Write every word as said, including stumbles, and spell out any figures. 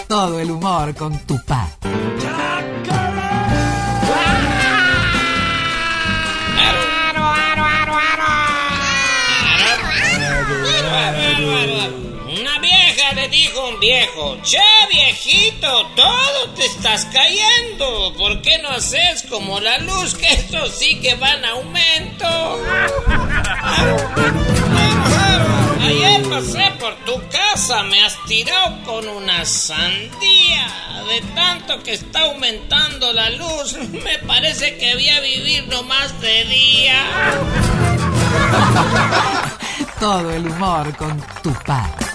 Todo el humor con Tupá. Una vieja le dijo a un viejo: che, viejito, todo te estás cayendo. ¿Por qué no haces como la luz, que esto sí que va en aumento? Ayer pasé por tu casa, me has tirado con una sandía. De tanto que está aumentando la luz, me parece que voy a vivir nomás de día. Todo el humor con Tupá.